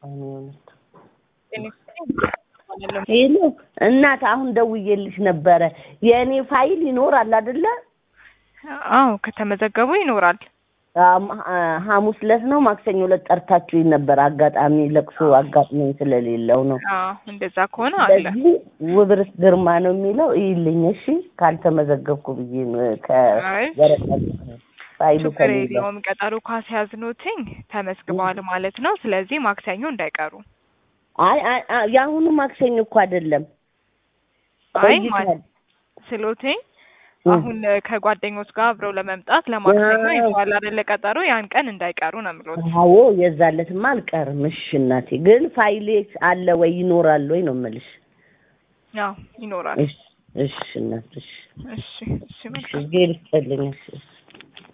ሄሎ እናት አሁን ደውዬልሽ ነበር የኔ ፋይል ይኖራል አይደለ? አዎ ከተመዘገቡ ይኖራል። ሐሙስ ዕለት ነው ማክሰኞ ዕለት ጠርታችሁኝ ነበር አጋጣሚ ለቅሶ አጋጥሞኝ ስለሌለው ነው። እንደዛ ከሆነ አለ ውብርስ ግርማ ነው የሚለው ይልኝ እሺ ካልተመዘገብኩ ብዬ ከወረቀት ፋይሉ ከሌለው ቀጠሮ ካስያዝኖትኝ ተመስግበዋል ማለት ነው። ስለዚህ ማክሰኞ እንዳይቀሩ። አይ ያሁኑ ማክሰኞ እኮ አይደለም። አይ ማለት ስለዚህ አሁን ከጓደኞች ጋር አብረው ለመምጣት ለማክሰኞ ይዟል አይደል ቀጠሮ ያን ቀን እንዳይቀሩ ነው የምሎት። አዎ የዛለትማ አልቀርም። እሺ እናቴ ግን ፋይሌ አለ ወይ ይኖራል ወይ ነው የምልሽ? አዎ ይኖራል። እሺ እናት እሺ እሺ እሺ ጌል ይስጥልኝ እሺ